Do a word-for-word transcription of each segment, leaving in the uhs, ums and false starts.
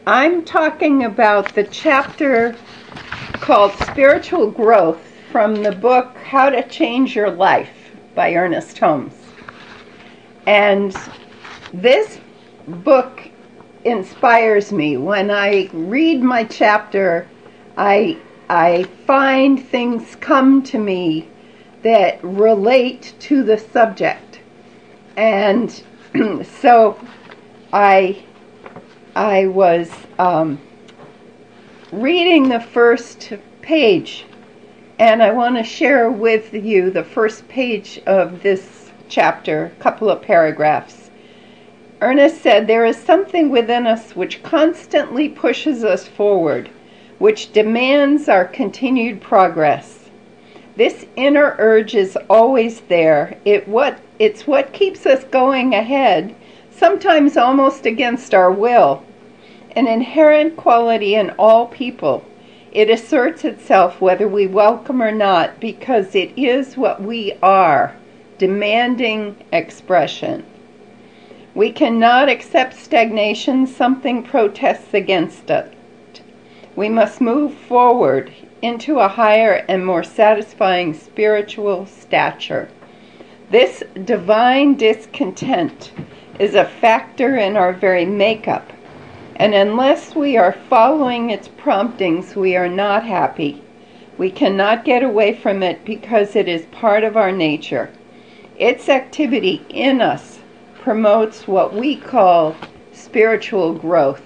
I'm talking about the chapter called Spiritual Growth from the book How to Change Your Life by Ernest Holmes. And this book inspires me. When I read my chapter, I, I find things come to me that relate to the subject. And so I... I was um, reading the first page, and I want to share with you the first page of this chapter, a couple of paragraphs. Ernest said, "There is something within us which constantly pushes us forward, which demands our continued progress. This inner urge is always there. It what it's what keeps us going ahead, sometimes almost against our will. An inherent quality in all people. It asserts itself whether we welcome or not, because it is what we are, demanding expression. We cannot accept stagnation. Something protests against it. We must move forward into a higher and more satisfying spiritual stature. This divine discontent is a factor in our very makeup. And unless we are following its promptings, we are not happy. We cannot get away from it because it is part of our nature. Its activity in us promotes what we call spiritual growth."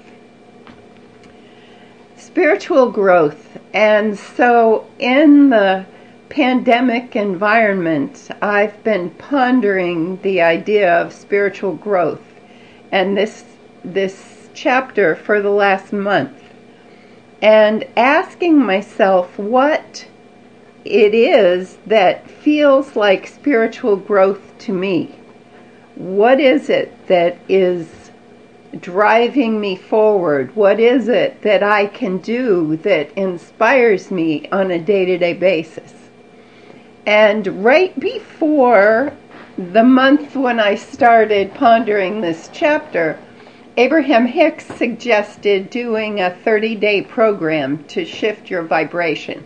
Spiritual growth. And so in the pandemic environment, I've been pondering the idea of spiritual growth and this this chapter for the last month, and asking myself what it is that feels like spiritual growth to me. What is it that is driving me forward? What is it that I can do that inspires me on a day-to-day basis? And right before the month when I started pondering this chapter, Abraham Hicks suggested doing a thirty-day program to shift your vibration.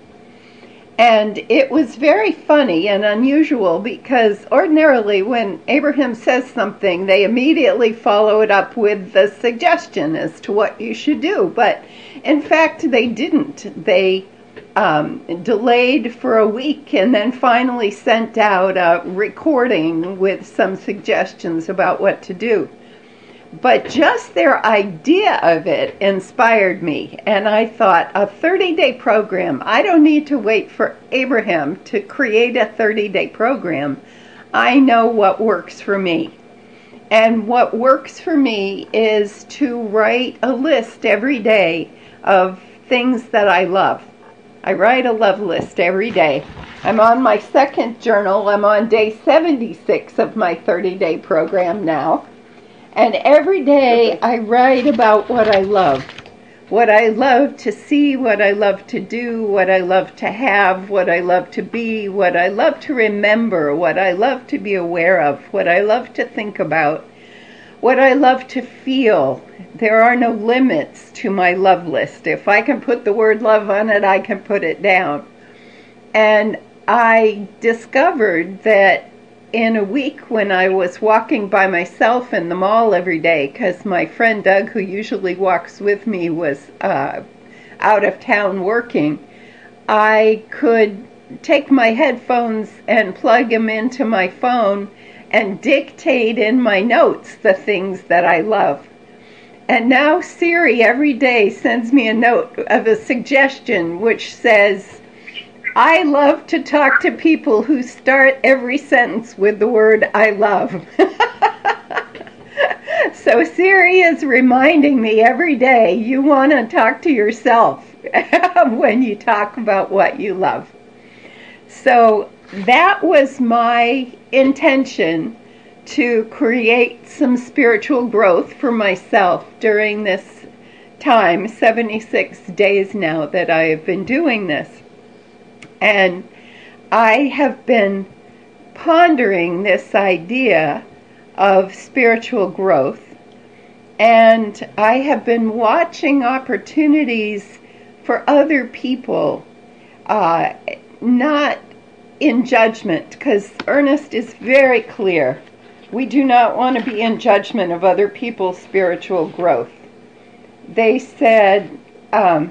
And it was very funny and unusual, because ordinarily when Abraham says something, they immediately follow it up with the suggestion as to what you should do. But in fact, they didn't. They um, delayed for a week and then finally sent out a recording with some suggestions about what to do. But just their idea of it inspired me, and I thought, a thirty-day program, I don't need to wait for Abraham to create a thirty-day program. I know what works for me. And what works for me is to write a list every day of things that I love. I write a love list every day. I'm on my second journal. I'm on day seventy-six of my thirty-day program now. And every day I write about what I love. What I love to see, what I love to do, what I love to have, what I love to be, what I love to remember, what I love to be aware of, what I love to think about, what I love to feel. There are no limits to my love list. If I can put the word love on it, I can put it down. And I discovered that in a week when I was walking by myself in the mall every day, because my friend Doug, who usually walks with me, was uh, out of town working, I could take my headphones and plug them into my phone and dictate in my notes the things that I love. And now Siri every day sends me a note of a suggestion which says, "I love to talk to people who start every sentence with the word I love." So Siri is reminding me every day, you want to talk to yourself when you talk about what you love. So that was my intention, to create some spiritual growth for myself during this time, seventy-six days now that I have been doing this. And I have been pondering this idea of spiritual growth And I have been watching opportunities for other people, uh, not in judgment, because Ernest is very clear. We do not want to be in judgment of other people's spiritual growth. They said, um,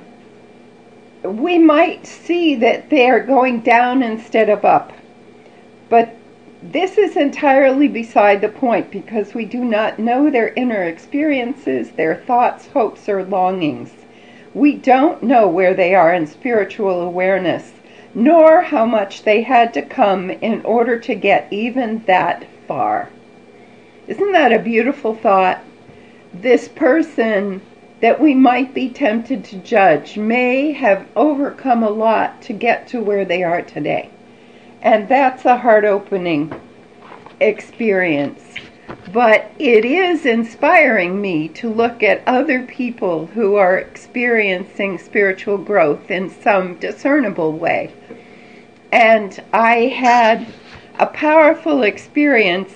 we might see that they are going down instead of up, but this is entirely beside the point, because we do not know their inner experiences, their thoughts, hopes, or longings. We don't know where they are in spiritual awareness, nor how much they had to come in order to get even that far. Isn't that a beautiful thought? This person that we might be tempted to judge may have overcome a lot to get to where they are today. And that's a heart-opening experience. But it is inspiring me to look at other people who are experiencing spiritual growth in some discernible way. And I had a powerful experience.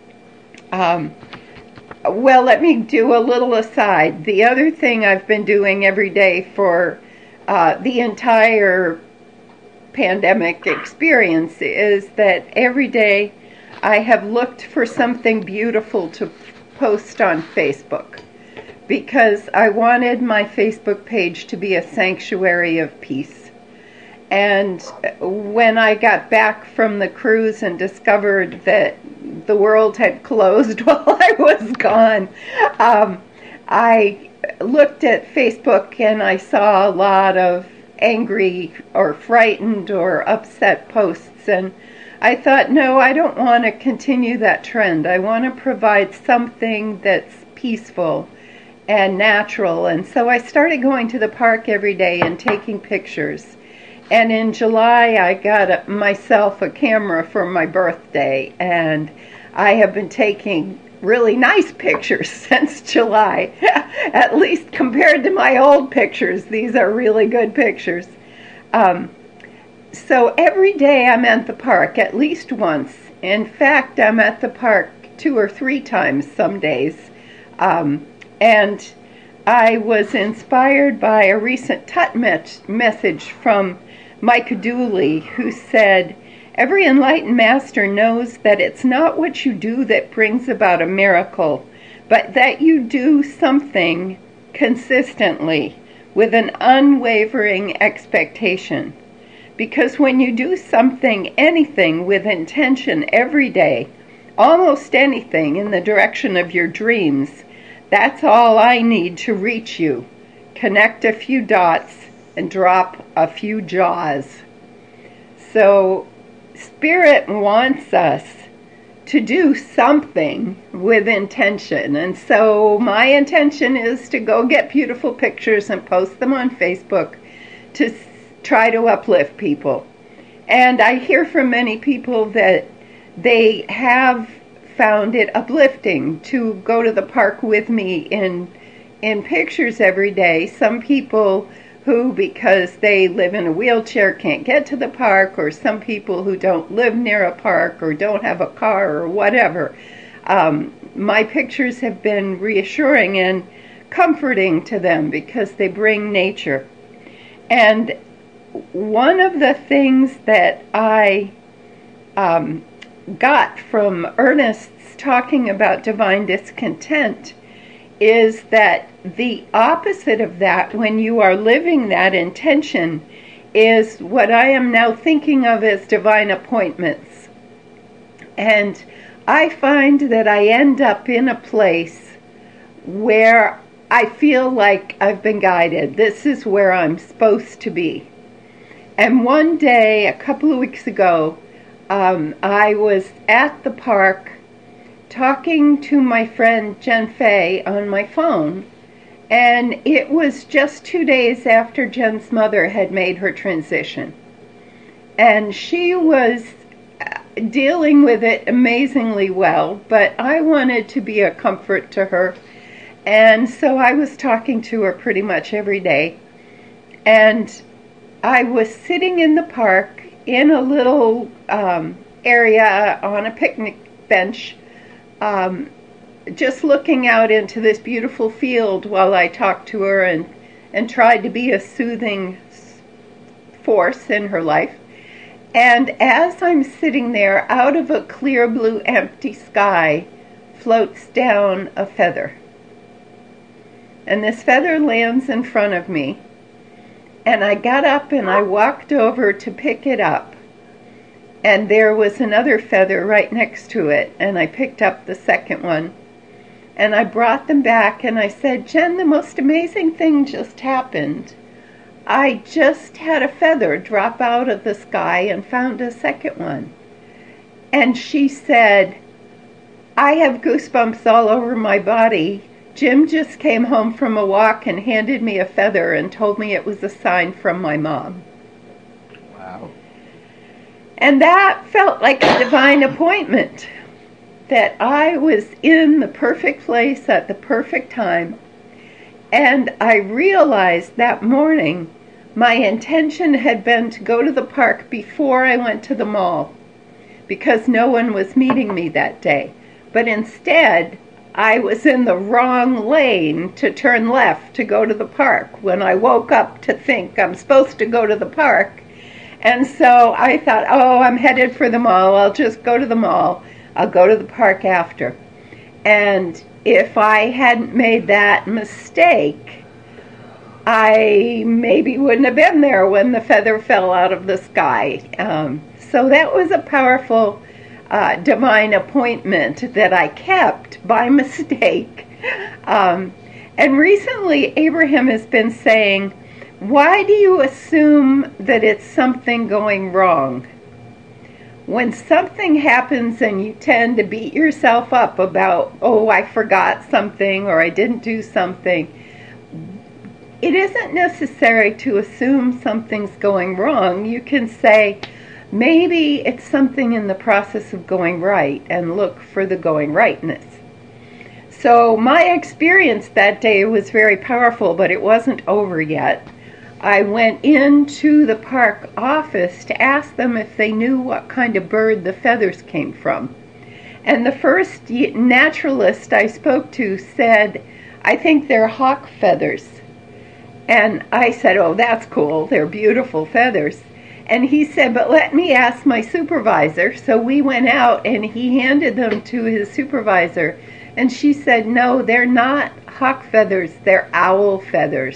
Um, well, let me do a little aside. The other thing I've been doing every day for uh, the entire pandemic experience is that every day I have looked for something beautiful to post on Facebook, because I wanted my Facebook page to be a sanctuary of peace. And when I got back from the cruise and discovered that the world had closed while I was gone, um, I looked at Facebook and I saw a lot of angry or frightened or upset posts, and I thought, no, I don't want to continue that trend. I want to provide something that's peaceful and natural. And so I started going to the park every day and taking pictures. And in July, I got a, myself a camera for my birthday, and I have been taking really nice pictures since July. At least compared to my old pictures, these are really good pictures. Um, so every day I'm at the park at least once. In fact, I'm at the park two or three times some days. Um, and I was inspired by a recent Tut message from Micah Dooley, who said, "Every enlightened master knows that it's not what you do that brings about a miracle, but that you do something consistently with an unwavering expectation. Because when you do something, anything with intention every day, almost anything in the direction of your dreams, that's all I need to reach you. Connect a few dots and drop a few jaws." So Spirit wants us to do something with intention. And so my intention is to go get beautiful pictures and post them on Facebook to try to uplift people. And I hear from many people that they have found it uplifting to go to the park with me in in pictures every day. Some people who, because they live in a wheelchair, can't get to the park, or some people who don't live near a park or don't have a car or whatever. Um, my pictures have been reassuring and comforting to them because they bring nature. And one of the things that I um, got from Ernest's talking about divine discontent is that the opposite of that, when you are living that intention, is what I am now thinking of as divine appointments. And I find that I end up in a place where I feel like I've been guided. This is where I'm supposed to be. And one day, a couple of weeks ago, um, I was at the park talking to my friend Jen Fay on my phone, and it was just two days after Jen's mother had made her transition. And she was dealing with it amazingly well, but I wanted to be a comfort to her. And so I was talking to her pretty much every day. And I was sitting in the park in a little um, area on a picnic bench, um, just looking out into this beautiful field while I talked to her and, and tried to be a soothing force in her life. And as I'm sitting there, out of a clear blue empty sky floats down a feather. And this feather lands in front of me. And I got up and I walked over to pick it up. And there was another feather right next to it. And I picked up the second one. And I brought them back and I said, Jen, the most amazing thing just happened. I just had a feather drop out of the sky and found a second one. And she said, I have goosebumps all over my body. Jim just came home from a walk and handed me a feather and told me it was a sign from my mom. Wow. And that felt like a divine appointment, that I was in the perfect place at the perfect time. And I realized that morning my intention had been to go to the park before I went to the mall, because no one was meeting me that day. But instead, I was in the wrong lane to turn left to go to the park when I woke up to think I'm supposed to go to the park. And so I thought, oh, I'm headed for the mall. I'll just go to the mall. I'll go to the park after. And if I hadn't made that mistake, I maybe wouldn't have been there when the feather fell out of the sky. Um, so that was a powerful uh, divine appointment that I kept by mistake. Um, and recently, Abraham has been saying, why do you assume that it's something going wrong? When something happens and you tend to beat yourself up about, oh, I forgot something or I didn't do something, it isn't necessary to assume something's going wrong. You can say, maybe it's something in the process of going right, and look for the going rightness. So my experience that day was very powerful, but it wasn't over yet. I went into the park office to ask them if they knew what kind of bird the feathers came from. And the first naturalist I spoke to said, I think they're hawk feathers. And I said, oh, that's cool. They're beautiful feathers. And he said, but let me ask my supervisor. So we went out and he handed them to his supervisor. And she said, no, they're not hawk feathers. They're owl feathers.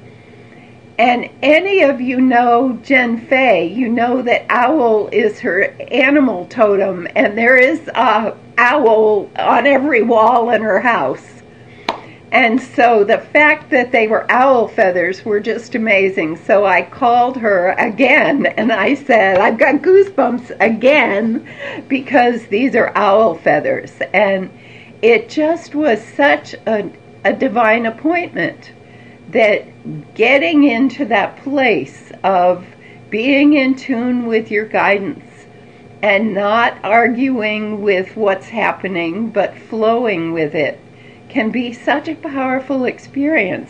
And any of you know Jen Fay, you know that owl is her animal totem, and there is a owl on every wall in her house. And so the fact that they were owl feathers were just amazing. So I called her again and I said, I've got goosebumps again because these are owl feathers. And it just was such a, a divine appointment, that getting into that place of being in tune with your guidance and not arguing with what's happening but flowing with it can be such a powerful experience.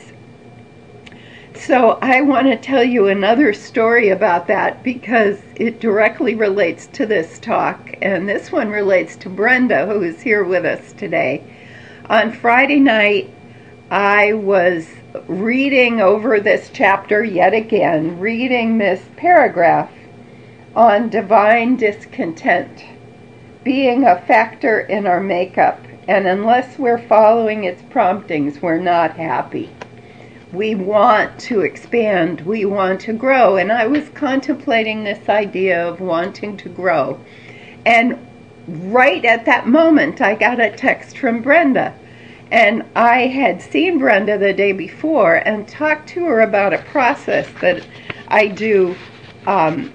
So I want to tell you another story about that because it directly relates to this talk, and this one relates to Brenda, who is here with us today. On Friday night, I was reading over this chapter yet again, reading this paragraph on divine discontent being a factor in our makeup, and unless we're following its promptings, we're not happy. We want to expand, we want to grow, and I was contemplating this idea of wanting to grow. And right at that moment, I got a text from Brenda. And I had seen Brenda the day before and talked to her about a process that I do, um,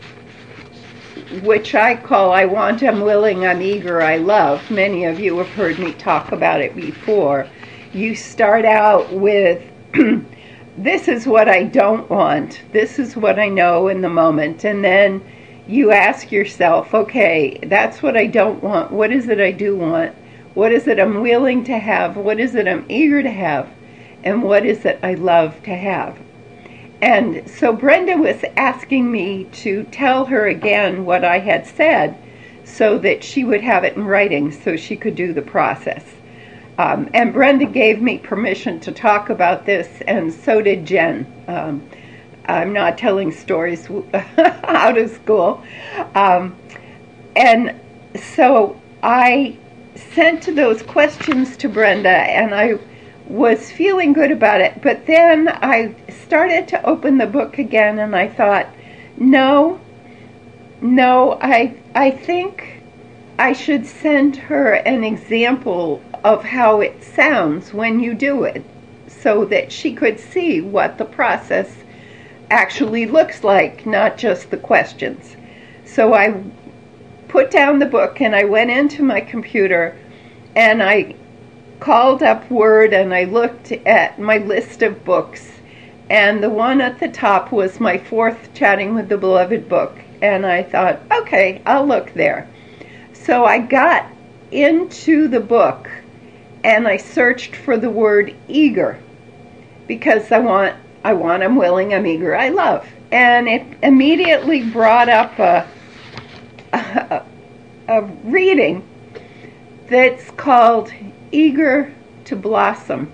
which I call I want, I'm willing, I'm eager, I love. Many of you have heard me talk about it before. You start out with, this is what I don't want. This is what I know in the moment. And then you ask yourself, okay, that's what I don't want. What is it I do want? What is it I'm willing to have? What is it I'm eager to have? And what is it I love to have? And so Brenda was asking me to tell her again what I had said so that she would have it in writing so she could do the process. Um, and Brenda gave me permission to talk about this, and so did Jen. Um, I'm not telling stories out of school. Um, and so I sent those questions to Brenda, and I was feeling good about it. But then I started to open the book again, and I thought, no, no, I, I think I should send her an example of how it sounds when you do it, so that she could see what the process actually looks like, not just the questions. So I put down the book and I went into my computer and I called up Word and I looked at my list of books, and the one at the top was my fourth Chatting with the Beloved book, and I thought, okay, I'll look there. So I got into the book and I searched for the word eager, because I want, I want, I'm willing, I'm eager, I love. And it immediately brought up a, a, a reading that's called Eager to Blossom.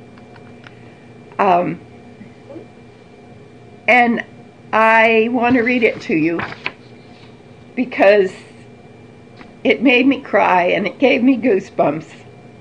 Um, and I want to read it to you because it made me cry and it gave me goosebumps.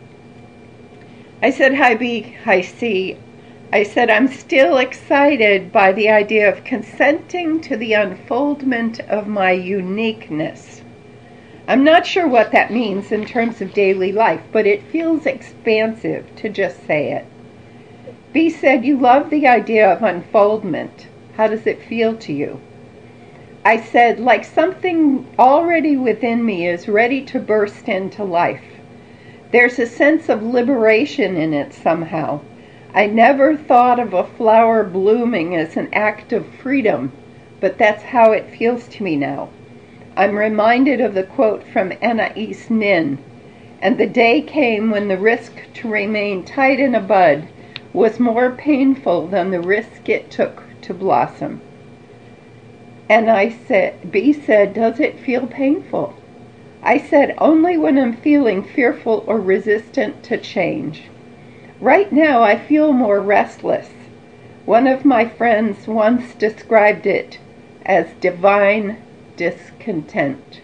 I said, hi B, hi C. I said, I'm still excited by the idea of consenting to the unfoldment of my uniqueness. I'm not sure what that means in terms of daily life, but it feels expansive to just say it. B said, you love the idea of unfoldment. How does it feel to you? I said, like something already within me is ready to burst into life. There's a sense of liberation in it somehow. I never thought of a flower blooming as an act of freedom, but that's how it feels to me now. I'm reminded of the quote from Anais Nin, and the day came when the risk to remain tight in a bud was more painful than the risk it took to blossom. And I said, B said, does it feel painful? I said, only when I'm feeling fearful or resistant to change. Right now I feel more restless. One of my friends once described it as divine discontent.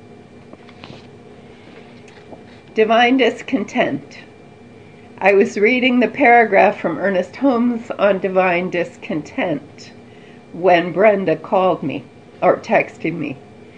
Divine discontent. I was reading the paragraph from Ernest Holmes on divine discontent when Brenda called me or texted me.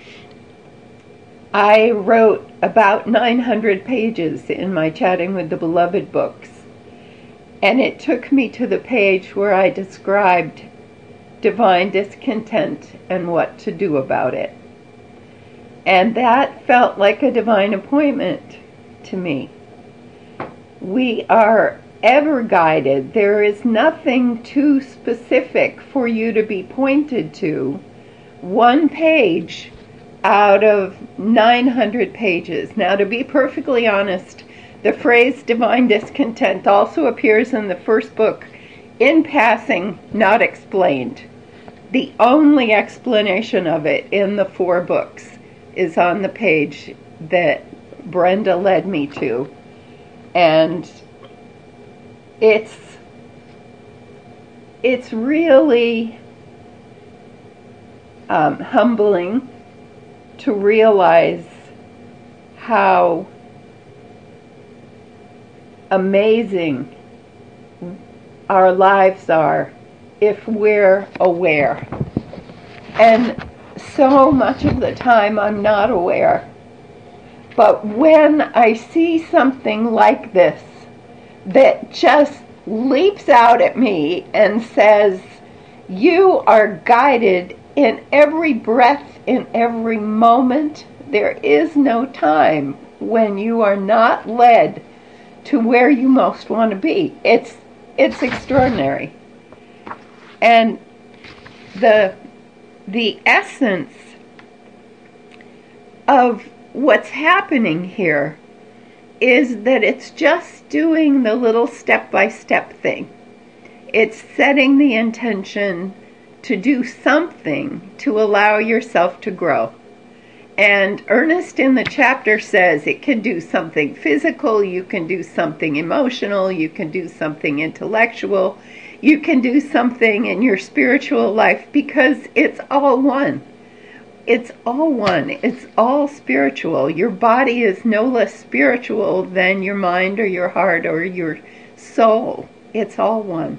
I wrote about nine hundred pages in my Chatting with the Beloved books, and it took me to the page where I described divine discontent and what to do about it. And that felt like a divine appointment to me. We are ever guided. There is nothing too specific for you to be pointed to. One page out of nine hundred pages. Now, to be perfectly honest, the phrase divine discontent also appears in the first book in passing, not explained. The only explanation of it in the four books is on the page that Brenda led me to. And it's it's really um, humbling to realize how amazing our lives are if we're aware. And so much of the time I'm not aware. But when I see something like this that just leaps out at me and says, you are guided in every breath, in every moment. There is no time when you are not led to where you most want to be. It's it's extraordinary. And the the essence of what's happening here is that it's just doing the little step-by-step thing. It's setting the intention to do something to allow yourself to grow. And Ernest in the chapter says it can do something physical, you can do something emotional, you can do something intellectual, you can do something in your spiritual life, because it's all one. It's all one. It's all spiritual. Your body is no less spiritual than your mind or your heart or your soul. It's all one.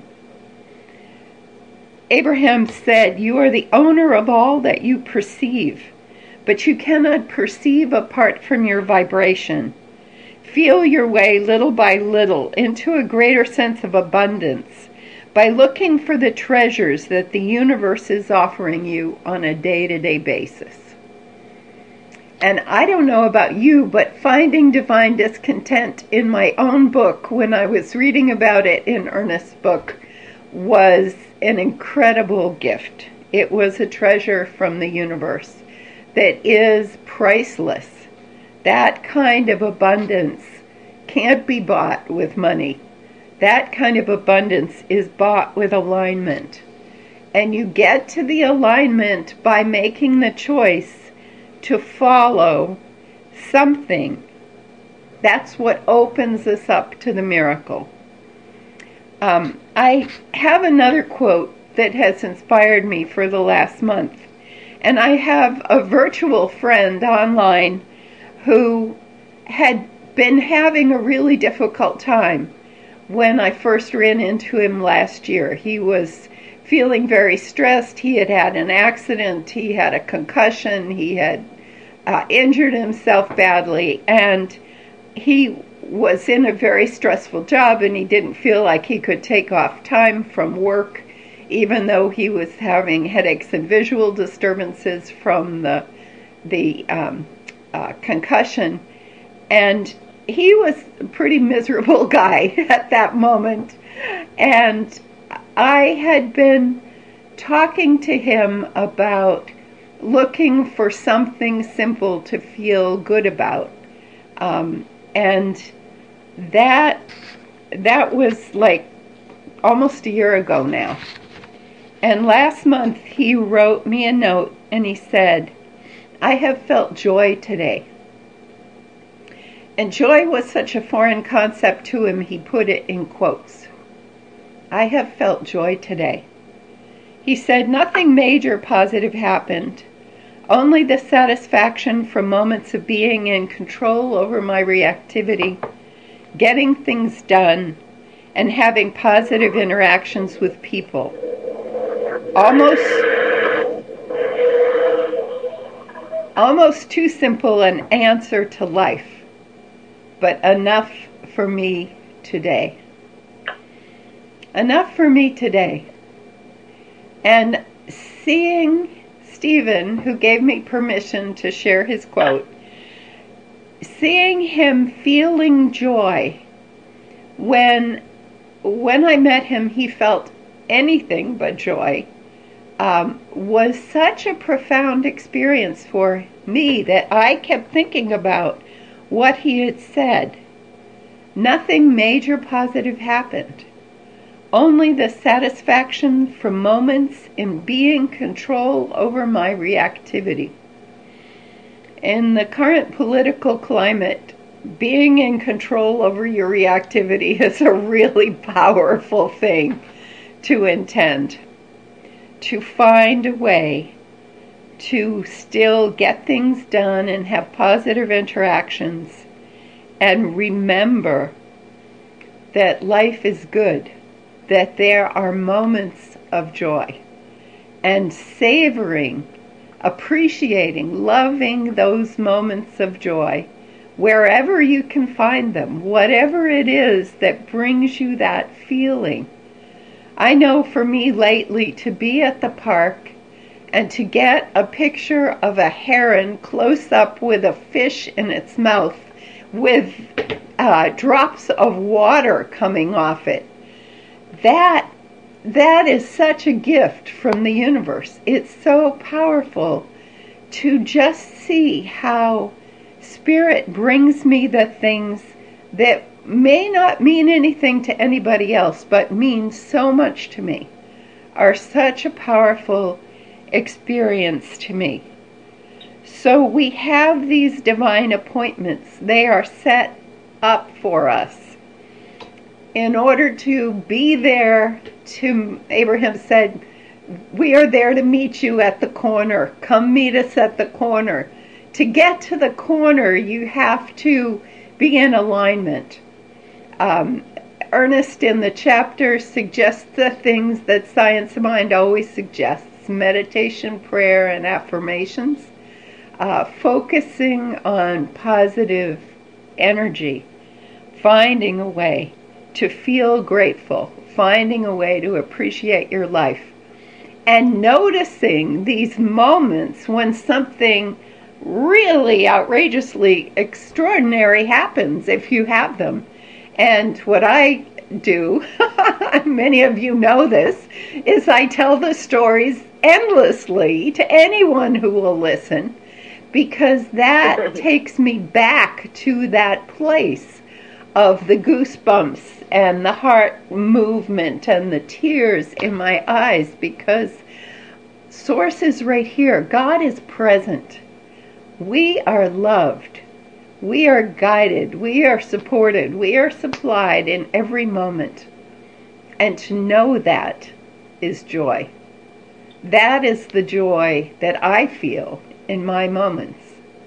Abraham said, "You are the owner of all that you perceive, but you cannot perceive apart from your vibration. Feel your way little by little into a greater sense of abundance by looking for the treasures that the universe is offering you on a day-to-day basis." And I don't know about you, but finding divine discontent in my own book, when I was reading about it in Ernest's book, was an incredible gift. It was a treasure from the universe that is priceless. That kind of abundance can't be bought with money. That kind of abundance is bought with alignment. And you get to the alignment by making the choice to follow something. That's what opens us up to the miracle. Um, I have another quote that has inspired me for the last month. And I have a virtual friend online who had been having a really difficult time when I first ran into him last year. He was feeling very stressed. He had had an accident. He had a concussion. He had uh, injured himself badly. And he was in a very stressful job, and he didn't feel like he could take off time from work, even though he was having headaches and visual disturbances from the, the um, uh, concussion. And he was a pretty miserable guy at that moment. And I had been talking to him about looking for something simple to feel good about. Um, and that that was like almost a year ago now. And last month he wrote me a note and he said, "I have felt joy today." And joy was such a foreign concept to him, he put it in quotes. "I have felt joy today." He said, "Nothing major positive happened. Only the satisfaction from moments of being in control over my reactivity, getting things done, and having positive interactions with people. Almost, almost too simple an answer to life, but enough for me today." Enough for me today. And seeing Stephen, who gave me permission to share his quote, seeing him feeling joy when when I met him, he felt anything but joy, um, was such a profound experience for me that I kept thinking about what he had said. Nothing major positive happened. Only the satisfaction from moments in being control over my reactivity. In the current political climate, being in control over your reactivity is a really powerful thing to intend. To find a way to still get things done and have positive interactions, and remember that life is good, that there are moments of joy, and savoring, appreciating, loving those moments of joy wherever you can find them, whatever it is that brings you that feeling. I know for me lately, to be at the park and to get a picture of a heron close up with a fish in its mouth with uh, drops of water coming off it, that that is such a gift from the universe. It's so powerful to just see how Spirit brings me the things that may not mean anything to anybody else, but mean so much to me, are such a powerful experience to me. So we have these divine appointments. They are set up for us in order to be there. To Abraham said, we are there to meet you at the corner. Come meet us at the corner. To get to the corner, you have to be in alignment. Um, Ernest in the chapter suggests the things that Science of Mind always suggests: meditation, prayer, and affirmations. Uh, focusing on positive energy, finding a way to feel grateful, finding a way to appreciate your life, and noticing these moments when something really outrageously extraordinary happens, if you have them. And what I do, many of you know this, is I tell the stories endlessly to anyone who will listen, because that takes me back to that place of the goosebumps and the heart movement and the tears in my eyes, because Source is right here. God is present. We are loved. We are guided. We are supported. We are supplied in every moment. And to know that is joy. That is the joy that I feel in my moments.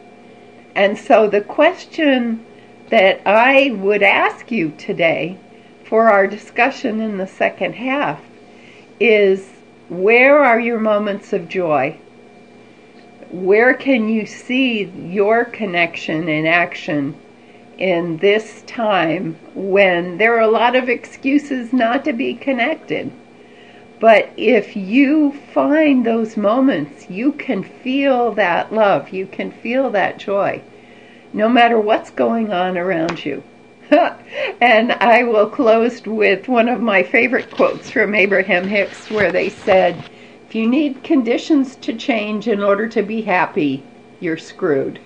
And so the question that I would ask you today for our discussion in the second half is, where are your moments of joy? Where can you see your connection in action in this time when there are a lot of excuses not to be connected? But if you find those moments, you can feel that love, you can feel that joy, no matter what's going on around you. And I will close with one of my favorite quotes from Abraham Hicks, where they said, if you need conditions to change in order to be happy, you're screwed.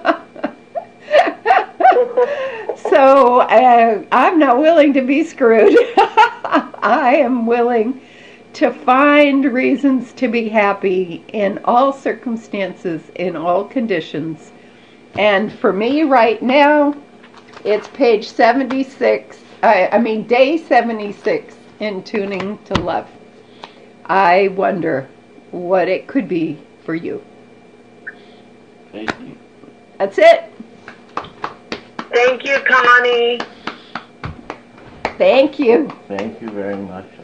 So uh, I'm not willing to be screwed. I am willing to find reasons to be happy in all circumstances, in all conditions. And for me right now, it's page seventy-six, I, I mean day seventy-six in Tuning to Love. I wonder what it could be for you. Thank you. That's it. Thank you, Connie. Thank you. Thank you very much.